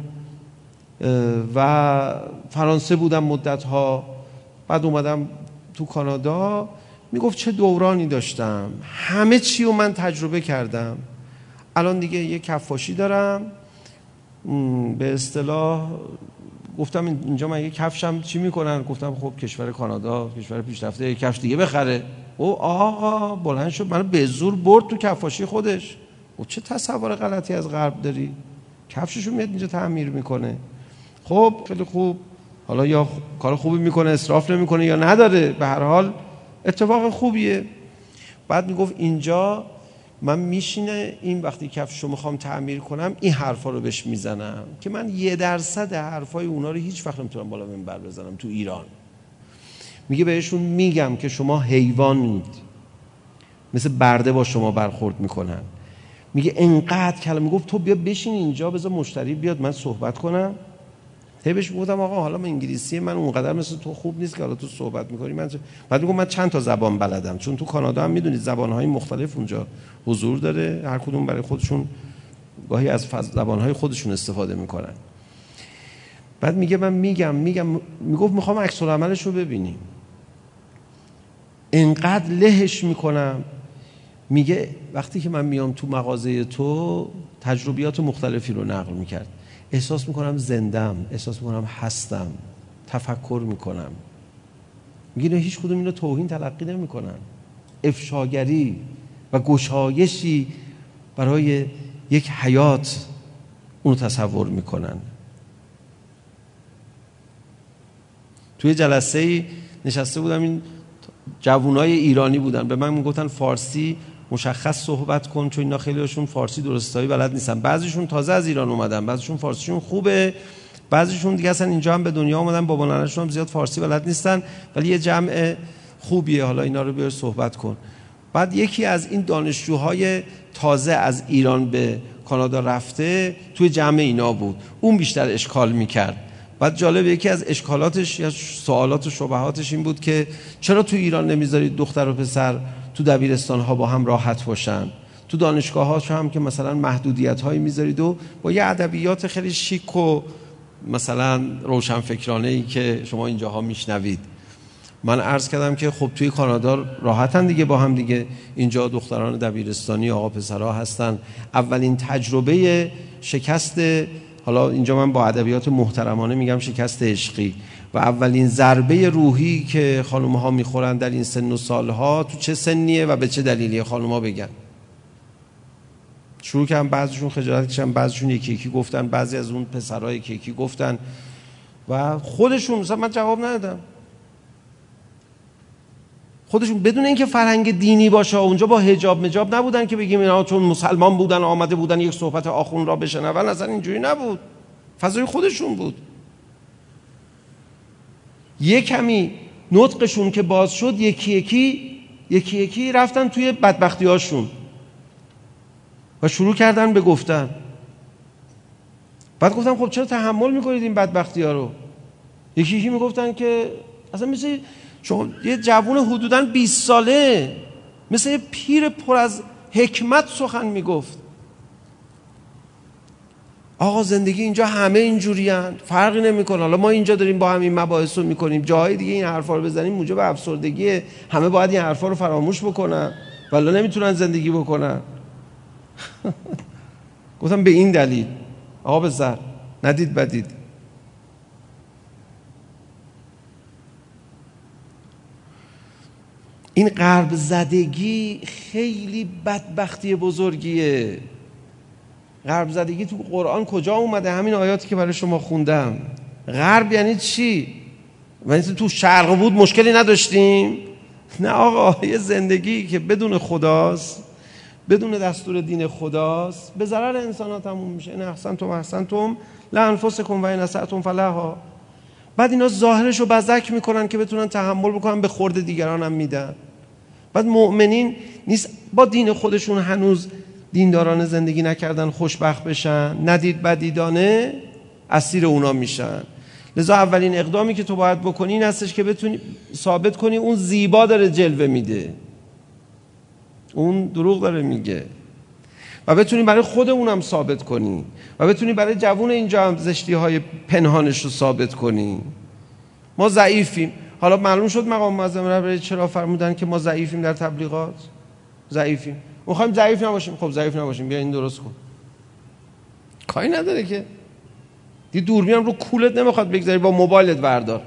و فرانسه بودم مدت‌ها، بعد اومدم تو کانادا، میگفت چه دورانی داشتم، همه چی رو من تجربه کردم. الان دیگه یه کفاشی دارم، به اصطلاح گفتم اینجا من یه کفشم چی میکنن؟ گفتم خب کشور کانادا کشور پیشرفته، یه کفش دیگه بخره. او آقا بلند شد منو به زور برد تو کفاشی خودش. او چه تصور غلطی از غرب داری؟ کفششو میاد اینجا تعمیر میکنه. خب خیلی خوب، حالا یا کار خوبی میکنه، اسراف نمیکنه، یا نداره، به هر حال اتفاق خوبیه. بعد میگفت اینجا من میشینه این وقتی کفشو میخوام تعمیر کنم این حرفا رو بهش میزنم که من 1% حرفای اونا رو هیچ وقت نمیتونم بالا منبر بزنم تو ایران. میگه بهشون میگم که شما حیوانید، مثل برده با شما برخورد میکنن. میگه انقدر کلمه، میگفت تو بیا بشین اینجا بذار مشتری بیاد من صحبت کنم. هی بهش گفتم آقا حالا من انگلیسی من اونقدر مثل تو خوب نیست که حالا تو صحبت میکنی. بعد میگم من چند تا زبان بلدم، چون تو کانادا هم میدونید زبانهای مختلف اونجا حضور داره، هر کدوم برای خودشون گاهی از زبانهای خودشون استفاده میکنن. بعد میگه من میگم میگفت میخوام عکس العملش رو ببینیم. انقدر لهش میکنم. میگه وقتی که من میام تو مغازه تو تجربیات مختلفی رو نقل میکرد، احساس میکنم زندم، احساس میکنم هستم، تفکر میکنم. میگه هیچ کدوم اینو توهین تلقی نمیکنن، افشاگری و گشایشی برای یک حیات اونو تصور میکنن. توی جلسه نشسته بودم، این جوانای ایرانی بودن، به من میگفتن فارسی مشخص صحبت کن، چون اینا خیلیشون فارسی درستایی بلد نیستن. بعضیشون تازه از ایران اومدن، بعضیشون فارسیشون خوبه، بعضیشون دیگه اصلا اینجا هم به دنیا اومدن، بابا نانه‌شون هم زیاد فارسی بلد نیستن، ولی یه جمع خوبیه، حالا اینا رو بیار صحبت کن. بعد یکی از این دانشجوهای تازه از ایران به کانادا رفته توی جمع اینا بود، اون بیشتر اشکال میکرد. بعد جالب یکی از اشکالاتش یا سوالات و شبهاتش این بود که چرا تو ایران نمیذارید دختر و پسر تو دبیرستان ها با هم راحت باشن، تو دانشگاه ها هم که مثلا محدودیت هایی میذارید و با یه ادبیات خیلی شیک و مثلا روشنفکرانه ای که شما اینجاها میشنوید. من عرض کردم که خب توی کانادا راحتن دیگه، با هم دیگه اینجا دختران دبیرستانی آقا پسرها هستن. اولین تجربه شکست، حالا اینجا من با ادبیات محترمانه میگم شکست عشقی، و اولین ضربه روحی که خانم‌ها میخورن در این سن و سالها تو چه سنیه و به چه دلیلیه؟ خانم‌ها بگن. شروع کردن بعضیشون خجالت کشیدن، بعضیشون یکی یکی گفتن، بعضی از اون پسرها یکی یکی گفتن و خودشون، مثلا من جواب ندادم، خودشون بدون اینکه فرهنگ دینی باشه، اونجا با حجاب مجاب نبودن که بگیم اینا چون مسلمان بودن آمده بودن یک صحبت آخوند را بشنون، اصلا اینجوری نبود، فضای خودشون بود. یک کمی نطقشون که باز شد، یکی یکی رفتن توی بدبختی هاشون. و شروع کردن به گفتن. بعد گفتم خب چرا تحمل میکنید این بدبختی ها رو؟ یکی میگفتن که اصلا مثل شما یه جوون حدوداً 20 ساله مثل یه پیر پر از حکمت سخن میگفت. آقا زندگی اینجا همه اینجورین، فرقی نمیکنه. حالا ما اینجا داریم با هم این مباحث رو میکنیم، جاهای دیگه این حرفا رو بزنیم موجب افسردگی، همه باید این حرفا رو فراموش بکنن ولی نمیتونن زندگی بکنن. گفتم به این دلیل آقا بزر ندید بدید. این غرب زدگی خیلی بدبختی بزرگیه. غرب زدگی تو قرآن کجا اومده؟ همین آیاتی که برای شما خوندم. غرب یعنی چی؟ یعنی تو شرق بود مشکلی نداشتیم؟ نه آقا، یه زندگی که بدون خداست، بدون دستور دین خداست، به ضرر انسان ها تموم میشه. ان احسنتم لانفسکم و ان اسأتم فلها. بعد اینا ظاهرشو بزک میکنن که بتونن تحمل بکنن، به خورد دیگران هم میدن. بعد مؤمنین نیست با دین خودشون هنوز دیندارانه زندگی نکردن خوشبخت بشن، ندید بدیدانه اسیر اونا میشن. لذا اولین اقدامی که تو باید بکنی این هستش که بتونی ثابت کنی اون زیبا داره جلوه میده، اون دروغ داره میگه، و بتونی برای خودمونم ثابت کنی و بتونی برای جوون اینجا هم زشتی های پنهانش رو ثابت کنی. ما ضعیفیم. حالا معلوم شد مقام معظم رهبری چرا فرمودن که ما ضعیفیم در تبلیغات. ضعیفیم، میخوایم ضعیف نباشیم. خب ضعیف نباشیم، بیا این درست کن. کاری نداره که دی دوربین هم رو کولت نمیخواد بگذاری، با موبایلت بردار.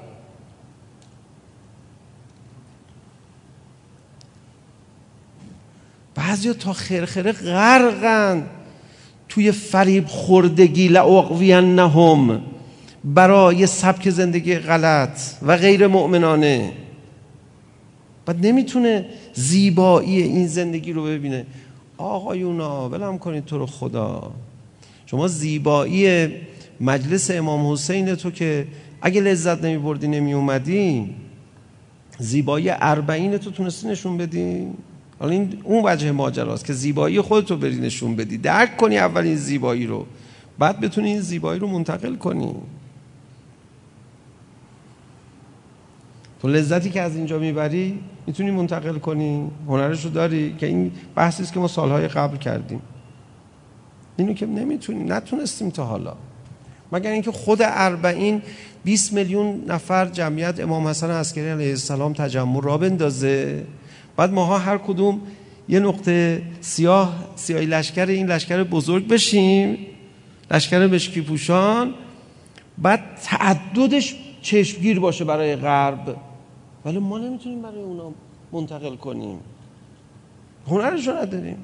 بعضیا تا خرخره غرقن توی فریب خوردگی، لأغوینهم، برای سبک زندگی غلط و غیر مؤمنانه. بعد نمیتونه زیبایی این زندگی رو ببینه. آقایونا ولم کنید تو رو خدا. شما زیبایی مجلس امام حسین تو که اگه لذت نمی بردی نمی اومدی، زیبایی 40 تو تونستی نشون بدی؟ حالا این اون وجه ماجراست که زیبایی خودتو بری نشون بدی، درک کنی اول این زیبایی رو، بعد بتونی این زیبایی رو منتقل کنی. تو لذتی که از اینجا میبری میتونی منتقل کنی، هنرشو داری، که این بحثی است که ما سالهای قبل کردیم. اینو که نمیتونیم، نتونستیم تا حالا، مگر اینکه خود 20 میلیون نفر جمعیت امام حسن عسکری علیه السلام تجمع را بندازه، بعد ماها هر کدوم یه نقطه سیاهی لشکر این لشکر بزرگ بشیم، لشکر مشکی پوشان، بعد تعددش چشمگیر باشه برای غرب، ولی ما نمیتونیم برای اونا منتقل کنیم، هنرش رو نداریم.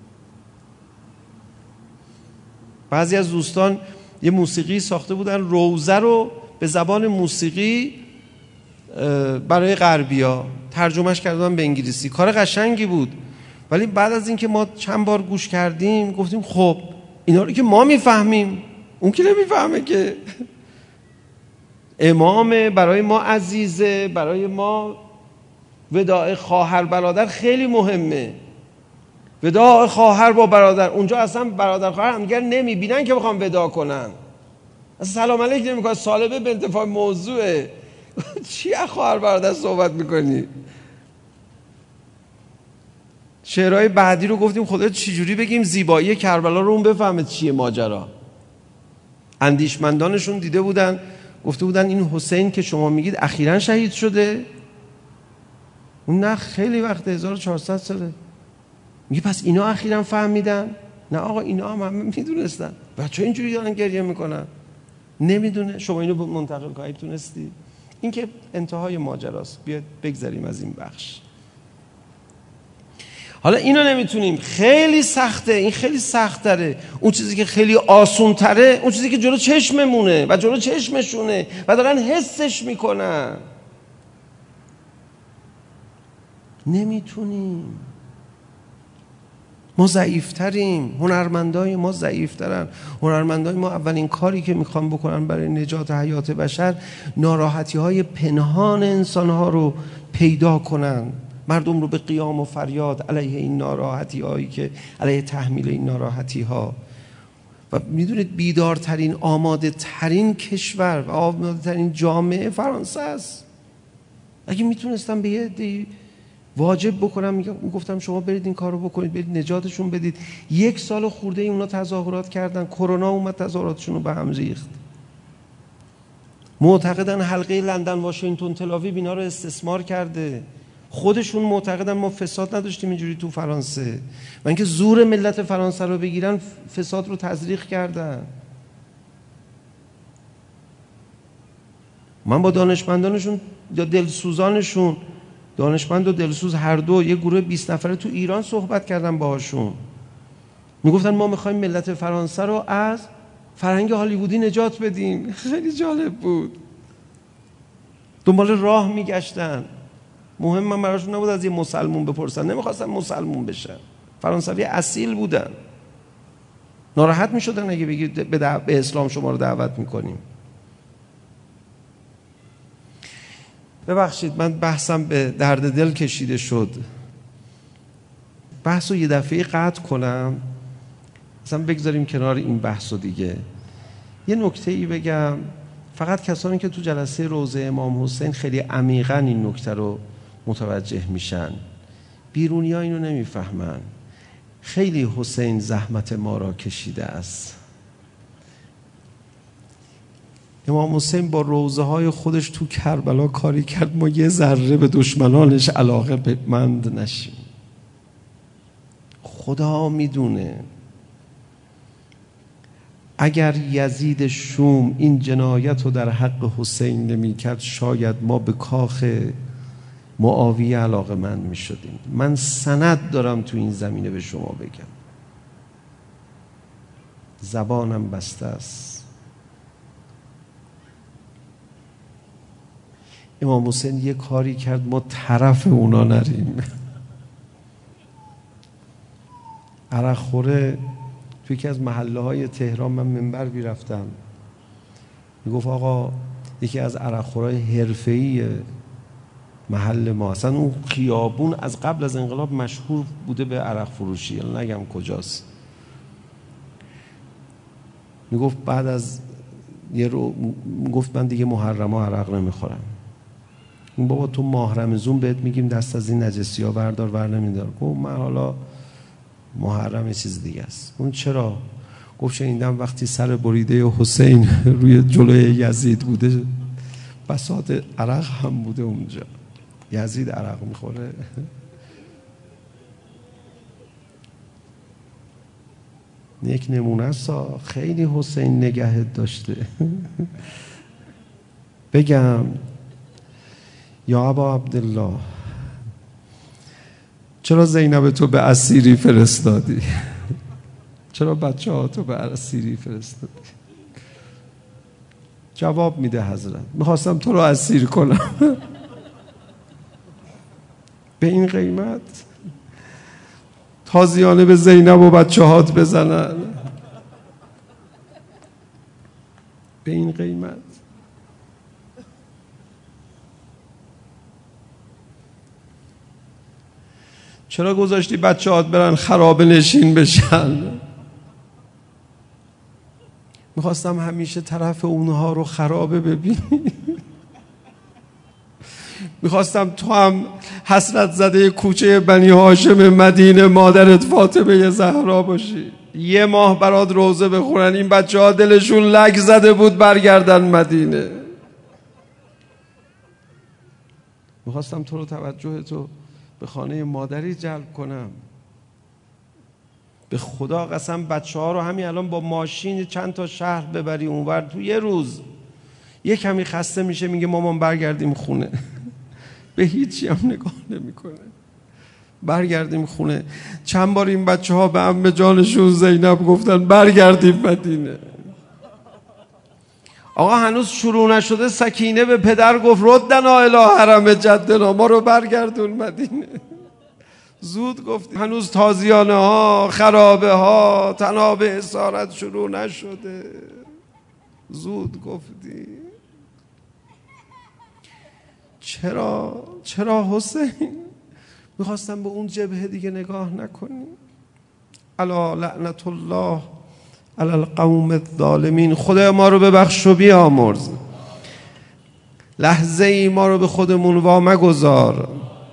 بعضی از دوستان یه موسیقی ساخته بودن، روزه رو به زبان موسیقی برای غربیا ترجمهش کردن به انگلیسی. کار قشنگی بود، ولی بعد از اینکه ما چند بار گوش کردیم گفتیم خب اینا رو که ما میفهمیم، اون که نمیفهمه که. امام برای ما عزیزه، برای ما وداع خواهر برادر خیلی مهمه. وداع خواهر با برادر، اونجا اصلا برادر خواهر همدیگر نمیبینن که بخوام وداع کنن، اصلا سلام علیک نمیکنن، سالبه به انتفاع موضوعه. چی از خواهر برادر صحبت میکنی؟ شعرهای بعدی رو گفتیم خدا چجوری بگیم زیبایی کربلا رو اون بفهمه چیه ماجرا. اندیشمندانشون دیده بودن، گفته بودن این حسین که شما میگید اخیراً شهید شده؟ اون نه، خیلی وقت 1400 ساله. میگه پس اینا اخیراً فهمیدن؟ نه آقا، اینا هم همه میدونستن. بچه اینجوری دارن گریه میکنن؟ نمیدونه. شما اینو منتقل کنید تونستی؟ این که انتهای ماجراست. بیاد بگذریم از این بخش. حالا اینو نمیتونیم، خیلی سخته، این خیلی سخت تره. اون چیزی که خیلی آسون تره، اون چیزی که جلو چشممونه و جلو چشمشونه و دارن حسش میکنن. نمیتونیم. ما ضعیفتریم، هنرمندای ما ضعیفترن. هنرمندای ما اولین کاری که میخوان بکنن برای نجات حیات بشر، ناراحتی های پنهان انسان ها رو پیدا کنن مردم رو به قیام و فریاد علیه این ناراحتی هایی که علیه تحمیل این ناراحتی ها. و میدونید بیدارترین آماده ترین کشور و آماده ترین جامعه فرانسه است. اگه میتونستم به یه عده‌ای واجب بکنم میگفتم شما برید این کارو بکنید، برید نجاتشون بدید. 1 سال خورده اونا تظاهرات کردن، کرونا اومد تظاهراتشون رو به هم ریخت. معتقدن حلقه لندن واشنگتن تل‌آویو اینا رو استثمار کرده. خودشون معتقدن ما فساد نداشتیم اینجوری تو فرانسه و اینکه زور ملت فرانسه رو بگیرن فساد رو تزریق کردن. من با دانشمندانشون یا دلسوزانشون، دانشمند و دلسوز هر دو، یه گروه 20 نفره تو ایران صحبت کردم باهاشون. میگفتن ما میخوایم ملت فرانسه رو از فرهنگ هالیوودی نجات بدیم. خیلی جالب بود. دنبال راه میگشتن. مهم من براشون نبود از یه مسلمون بپرسن، نمیخواستن مسلمون بشن، فرانسوی اصیل بودن. ناراحت میشدن اگه بگید به اسلام شما رو دعوت میکنیم. ببخشید من بحثم به درد دل کشیده شد. بحث رو یه دفعه قطع کنم، اصلا بگذاریم کنار این بحث رو دیگه. یه نکته ای بگم، فقط کسانی که تو جلسه روضه امام حسین خیلی عمیقاً این نکته رو متوجه میشن، بیرونی ها اینو نمیفهمن. خیلی حسین زحمت ما را کشیده است. امام حسین با روضه های خودش تو کربلا کاری کرد ما یه ذره به دشمنانش علاقه مند نشیم. خدا میدونه اگر یزید شوم این جنایت رو در حق حسین نمی کرد شاید ما به کاخ معاویه علاقه مند می شدیم. من سند دارم تو این زمینه به شما بگم، زبانم بسته است. امام حسین یه کاری کرد ما طرف اونا نریم. عرق خوره تو یکی از محله های تهران من منبر بیرفتم، میگفت آقا یکی از عرق خورای حرفه‌ای محل ما، اصلا اون خیابون از قبل از انقلاب مشهور بوده به عرق فروشی، نگم کجاست. میگفت بعد از یه رو گفت من دیگه محرما عرق نمیخورم. اون بابا تو ماه رمضان بهت میگیم دست از این نجسی ها بردار ور نمیدار. گفت من حالا محرم چیز دیگه است. اون چرا؟ گفت شنیدم وقتی سر بریده حسین روی جلوی یزید بوده بساط عرق هم بوده اونجا. یزید عرق میخوره. یک نمونه است. خیلی حسین نگهت داشته. بگم یا ابا عبدالله چرا زینب تو به اسیری فرستادی؟ چرا بچه ها تو به اسیری فرستادی؟ جواب میده حضرت میخواستم تو رو اسیر کنم. به این قیمت تازیانه به زینب و بچه هات بزنن؟ به این قیمت؟ چرا گذاشتی بچه هات برن خرابه نشین بشن؟ میخواستم همیشه طرف اونها رو خرابه ببینی. میخواستم تو هم حسرت زده کوچه بنی هاشم مدینه مادرت فاطمه زهرا باشی. 1 ماه برات روزه بخورن این بچه ها دلشون لک زده بود برگردن مدینه. میخواستم تو رو توجه تو به خانه مادری جلب کنم. به خدا قسم بچه ها رو همین الان با ماشین چند تا شهر ببری اونور تو یه روز یه کمی خسته میشه میگه مامان برگردیم خونه. به هیچی هم نگاه نمیکنه. برگردیم خونه. چند بار این بچه ها به عمه جانشون زینب گفتن برگردیم مدینه. آقا هنوز شروع نشده سکینه به پدر گفت ردنا الی حرم جدنا، ما رو برگردون مدینه. زود گفت هنوز تازیانه ها خرابه ها طناب اسارت شروع نشده. زود گفتی. چرا حسین؟ میخواستم به اون جبهه دیگه نگاه نکنیم. الا لعنت الله علی القوم الظالمین. خدای ما رو ببخش و بیامرز. لحظه ای ما رو به خودمون وا مگذار.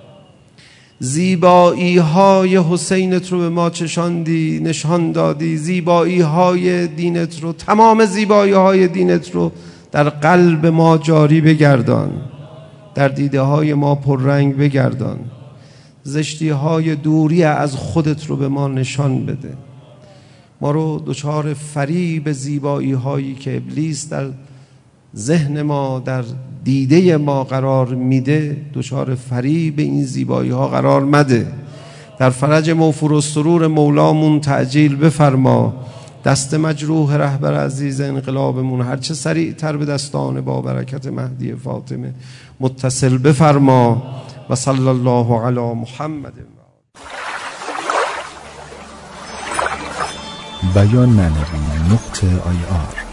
زیبایی های حسینت رو به ما چشاندی، نشان دادی. زیبایی های دینت رو، تمام زیبایی های دینت رو در قلب ما جاری بگردان، در دیده های ما پررنگ بگردان. زشتی های دوری از خودت رو به ما نشان بده. ما رو دچار فریب زیبایی هایی که ابلیس در ذهن ما، در دیده ما قرار میده، دچار فریب این زیبایی ها قرار مده. در فرج موفور و سرور مولامون تعجیل بفرما. دست مجروح رهبر عزیز انقلابمون هرچه سریعتر به دستان با برکت مهدی فاطمه متصل بفرما. و صلی الله علی محمد. بیان معنوی .ir